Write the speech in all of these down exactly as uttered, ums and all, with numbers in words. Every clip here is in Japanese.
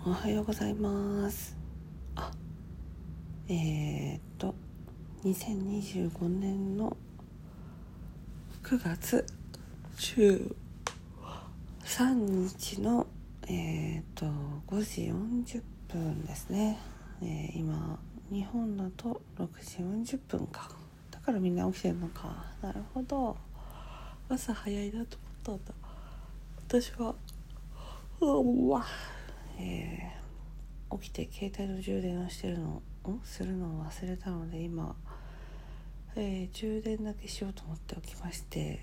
おはようございます。あ、えー、っとにせんにじゅうごねんのくがつじゅうさんにちのえー、っとごじよんじゅっぷんですね。えー、今日本だとろくじよんじゅっぷんか。だからみんな起きてるのか。なるほど。朝早いなと思ったんだ。私はうわ、えー起きて携帯の充電をしてるのをするのを忘れたので今、えー、充電だけしようと思っておきまして、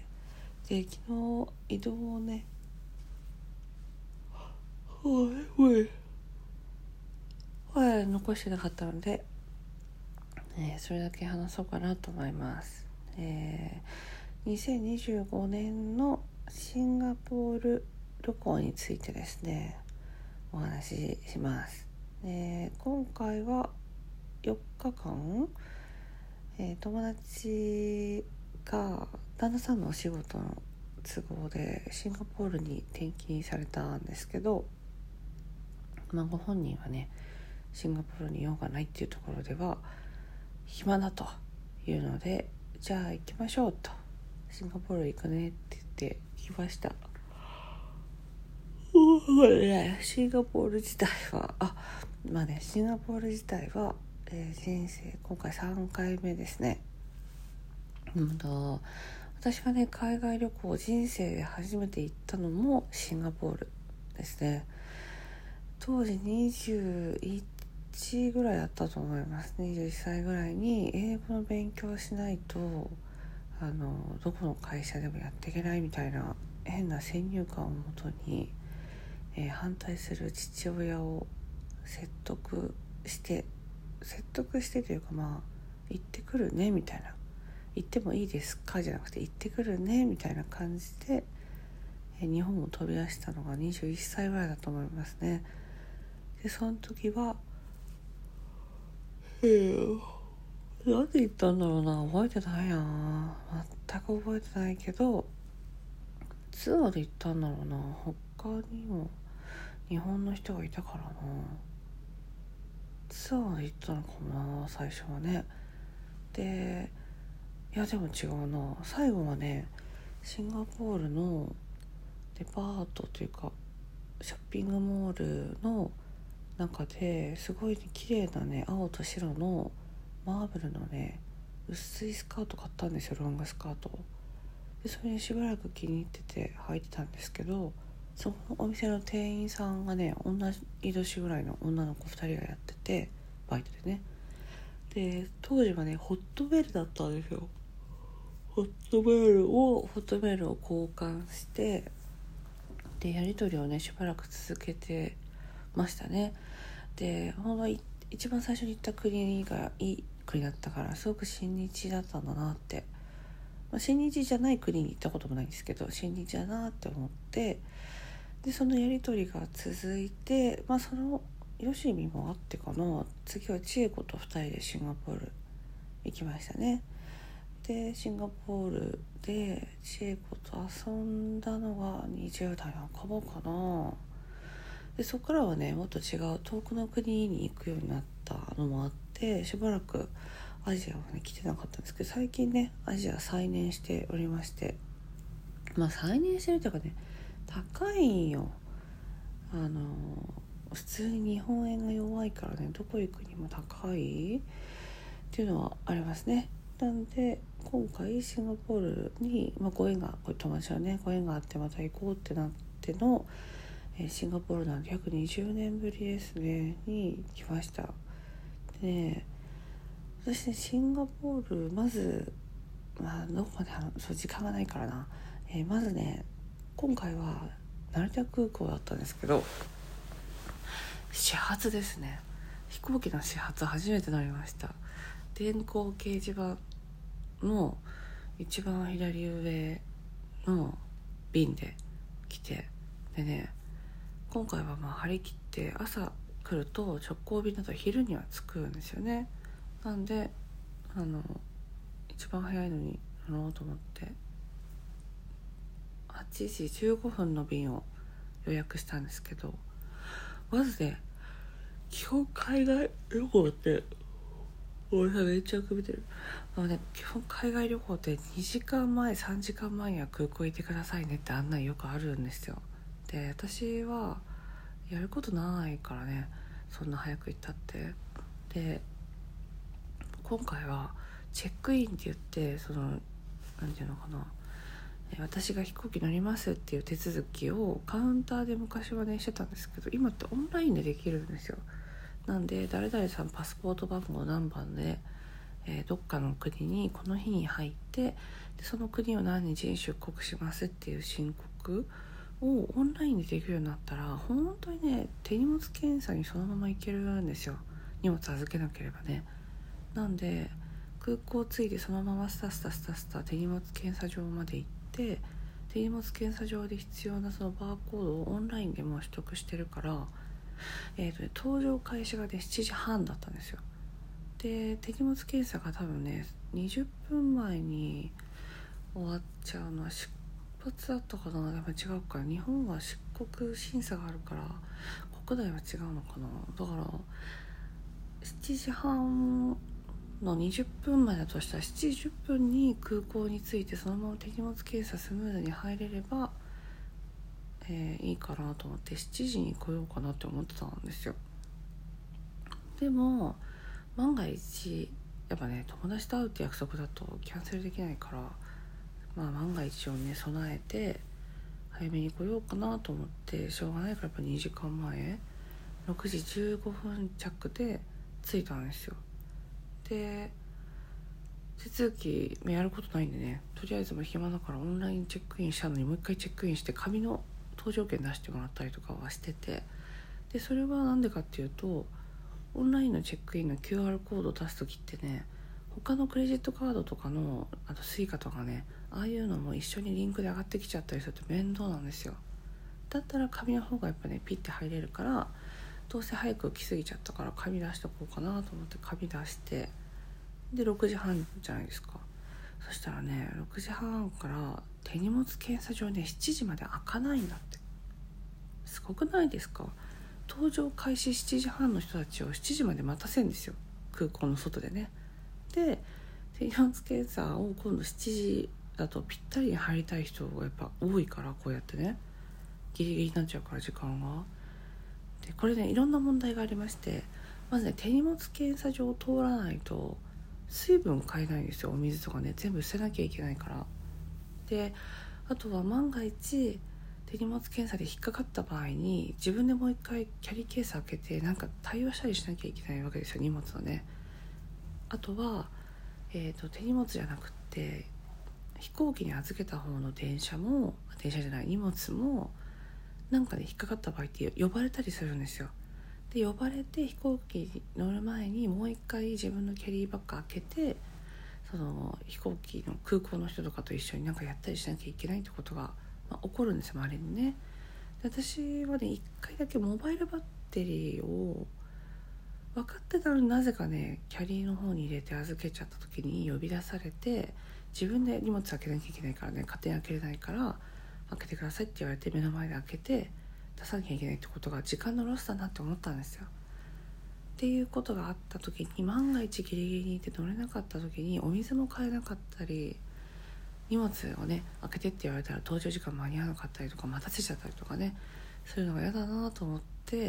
で昨日移動をねはい残してなかったので、えー、それだけ話そうかなと思います。えー、にせんにじゅうごねんのシンガポール旅行についてですねお話しします。えー、今回はよっかかん、えー、友達が旦那さんのお仕事の都合でシンガポールに転勤されたんですけど、まあ、ご本人はねシンガポールに用がないっていうところでは暇だというので、じゃあ行きましょうと、シンガポール行くねって言って来ました。シンガポール自体はあまあねシンガポール自体は、えー、人生今回さんかいめですね。うんと私がね海外旅行人生で初めて行ったのもシンガポールですね。当時にじゅういちぐらいだったと思います。にじゅういっさいぐらいに英語の勉強しないとあのどこの会社でもやっていけないみたいな変な先入観をもとに、えー、反対する父親を説得して説得してというかまあ行ってくるねみたいな、行ってもいいですかじゃなくて行ってくるねみたいな感じで、え日本を飛び出したのがにじゅういっさいぐらいだと思いますね。でその時はえー、なんで行ったんだろうな、覚えてないな、全く覚えてないけどツアーで行ったんだろうな。他にも日本の人がいたからな、ツアーで行ったのかもな最初はね。でいやでも違うな、最後はねシンガポールのデパートというかショッピングモールの中ですごい、ね、綺麗なね青と白のマーブルのね薄いスカート買ったんですよ、ロングスカートでそれにしばらく気に入ってて履いてたんですけど、そのお店の店員さんがね同じ年ぐらいの女の子ふたりがやっててバイトでね、で当時はねホットメールだったんですよ。ホットメールをホットメールを交換してでやり取りをねしばらく続けてましたね。でほんと一番最初に行った国がいい国だったからすごく親日だったんだなって、まあ、親日じゃない国に行ったこともないんですけど親日だなって思って、でそのやり取りが続いて、まあそのよしみもあってかな、次は千恵子とふたりでシンガポール行きましたね。でシンガポールで千恵子と遊んだのがにじゅうだいなかばかな。でそこからはねもっと違う遠くの国に行くようになったのもあってしばらくアジアはね来てなかったんですけど、最近ねアジア再燃しておりまして、まあ再燃してるというかね高いんよ。あの普通に日本円が弱いからねどこ行くにも高いっていうのはありますね。なんで今回シンガポールに、まあ、ご縁がこれ友達はねご縁があってまた行こうってなっての、えー、シンガポールなんで約にじゅうねんぶりですねに来ました。でね私ねシンガポールまずまあどこまでそう時間がないからな、えー、まずね今回は成田空港だったんですけど始発ですね。飛行機の始発初めてなりました。電光掲示板の一番左上の便で来て、でね今回はまあ張り切って朝来ると直行便だと昼には着くんですよね。なんであの一番早いのに乗ろうと思ってはちじじゅうごふんの便を予約したんですけど、まずね基本海外旅行って俺さめっちゃ首てるあのね、基本海外旅行ってにじかんまえさんじかんまえには空港行ってくださいねって案内よくあるんですよ。で私はやることないからね、そんな早く行ったって。で今回はチェックインって言って、そのなんていうのかな、私が飛行機乗りますっていう手続きをカウンターで昔はねしてたんですけど、今ってオンラインでできるんですよ。なんで誰々さんパスポート番号何番で、えー、どっかの国にこの日に入って、でその国を何日に出国しますっていう申告をオンラインでできるようになったら、本当にね手荷物検査にそのまま行けるんですよ。荷物預けなければね。なんで空港着いてそのままスタスタスタスタ手荷物検査場まで行って、手荷物検査場で必要なそのバーコードをオンラインでもう取得してるから、えーとね、搭乗開始がねしちじはんだったんですよ。で手荷物検査が多分ねにじゅっぷんまえに終わっちゃうのは出発だったかな。やっぱ違うか、日本は出国審査があるから国内は違うのかな。だからしちじはんのにじゅっぷんまえだとしたらしちじじゅっぷんに空港に着いてそのまま手荷物検査スムーズに入れれば、えー、いいかなと思ってしちじに来ようかなって思ってたんですよ。でも万が一やっぱね友達と会うって約束だとキャンセルできないから、まあ万が一をね備えて早めに来ようかなと思って、しょうがないからやっぱにじかんまえろくじじゅうごふん着で着いたんですよ。で手続きやることないんでね、とりあえずもう暇だからオンラインチェックインしたのにもう一回チェックインして紙の搭乗券出してもらったりとかはしてて、でそれはなんでかっていうと、オンラインのチェックインの キューアール コードを出すときってね、他のクレジットカードとかのあとスイカとかね、ああいうのも一緒にリンクで上がってきちゃったりすると面倒なんですよ。だったら紙の方がやっぱねピッて入れるから、どうせ早く来すぎちゃったから紙出しとこうかなと思って紙出して、でろくじはんじゃないですか。そしたらねろくじはんから手荷物検査場ねしちじまで開かないんだって。すごくないですか。搭乗開始しちじはんの人たちをしちじまで待たせるんですよ、空港の外でね。で手荷物検査を今度しちじだとぴったりに入りたい人がやっぱ多いから、こうやってねギリギリになっちゃうから時間が。でこれねいろんな問題がありまして、まずね手荷物検査場を通らないと水分買えないんですよ。お水とかね全部捨てなきゃいけないから。であとは万が一手荷物検査で引っかかった場合に自分でもう一回キャリーケース開けてなんか対応したりしなきゃいけないわけですよ、荷物をね。あとは、えーと、手荷物じゃなくって飛行機に預けた方の電車も電車じゃない荷物もなんかで、ね、引っかかった場合って呼ばれたりするんですよ。で呼ばれて飛行機に乗る前にもう一回自分のキャリーバッグ開けて、その飛行機の空港の人とかと一緒になんかやったりしなきゃいけないってことが、まあ、起こるんですよ、周りにね。で私はね一回だけモバイルバッテリーを分かってたのになぜかねキャリーの方に入れて預けちゃった時に呼び出されて、自分で荷物開けなきゃいけないからね、勝手に開けれないから開けてくださいって言われて目の前で開けて出さなきゃいけないってことが時間のロスだなって思ったんですよ。っていうことがあった時に、万が一ギリギリにいて乗れなかった時にお水も買えなかったり、荷物をね開けてって言われたら搭乗時間間に合わなかったりとか待たせちゃったりとかね、そういうのが嫌だなと思って、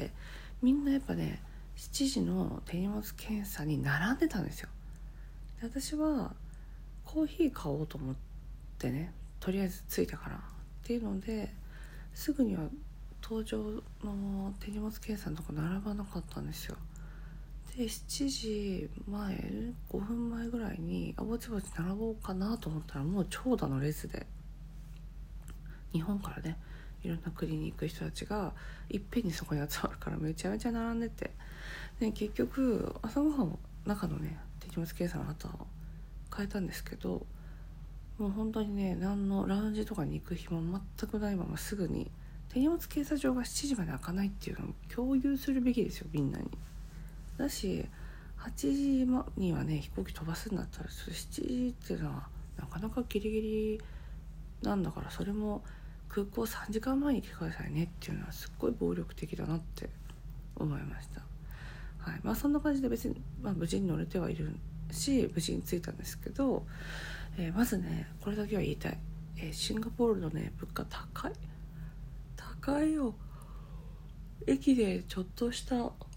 みんなやっぱねしちじの手荷物検査に並んでたんですよ。で私はコーヒー買おうと思ってね、とりあえず着いたからっていうのですぐには搭乗の手荷物検査のとこ並ばなかったんですよ。でしちじまえごふんまえぐらいにあぼちぼち並ぼうかなと思ったらもう長蛇の列で、日本からねいろんな国に行く人たちがいっぺんにそこに集まるからめちゃめちゃ並んでて、で結局朝ごはんを中のね手荷物検査の後変えたんですけど、もう本当にね何のラウンジとかに行く暇も全くないまますぐに手荷物検査場がしちじまで開かないっていうのを共有するべきですよ、みんなに。だしはちじにはね飛行機飛ばすんだったらしちじっていうのはなかなかギリギリなんだから、それも空港さんじかんまえに来てくださいねっていうのはすっごい暴力的だなって思いました。 はい、まあそんな感じで別に、まあ、無事に乗れてはいるし無事に着いたんですけど、えー、まずねこれだけは言いたい、えー、シンガポールのね物価高い高いよ。駅でちょっとした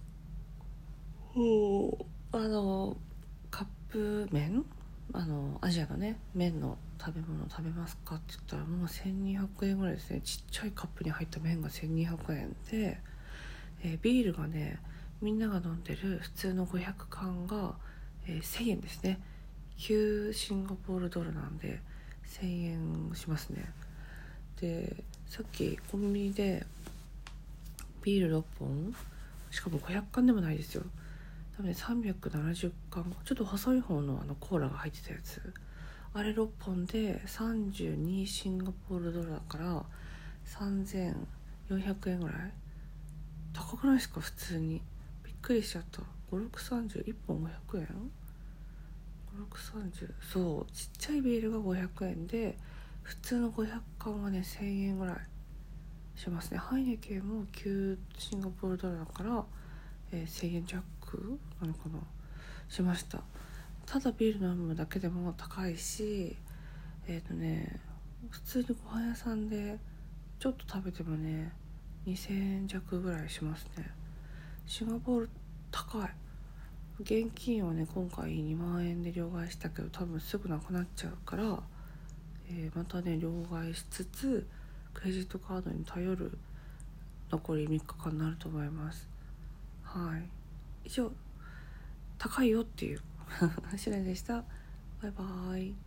ほうあのカップ麺、あのアジアのね麺の食べ物食べますかって言ったらもうせんにひゃくえんぐらいですね。ちっちゃいカップに入った麺がせんにひゃくえんで、えー、ビールがねみんなが飲んでる普通のごひゃく缶が、えー、せんえんですね。きゅうシンガポールドルなんでせんえんしますね。でさっきコンビニでビールろっぽん、しかもごひゃくかんでもないですよ。多分ねさんびゃくななじゅっかん、ちょっと細い方のあのコーラが入ってたやつ、あれろっぽんでさんじゅうにシンガポールドルだからさんぜんよんひゃくえんぐらい。高くないですか普通に。びっくりしちゃった。ごろくさんじゅういっぽんごひゃくえん、ごろくさんじゅう、そうちっちゃいビールがごひゃくえんで普通のごひゃくかんはねせんえんぐらいしますね。ハイネケンもきゅうシンガポールドルだから、えー、せんえん弱なのかなしました。ただビール飲むだけでも高いし、えっ、ー、とね普通にご飯屋さんでちょっと食べてもねにせんえん弱ぐらいしますね。シンガポール高い。現金をね今回にまんえんで両替したけど多分すぐなくなっちゃうから、えー、またね両替しつつクレジットカードに頼る残りみっかかんになると思います。はい、以上高いよっていう話でした。バイバーイ。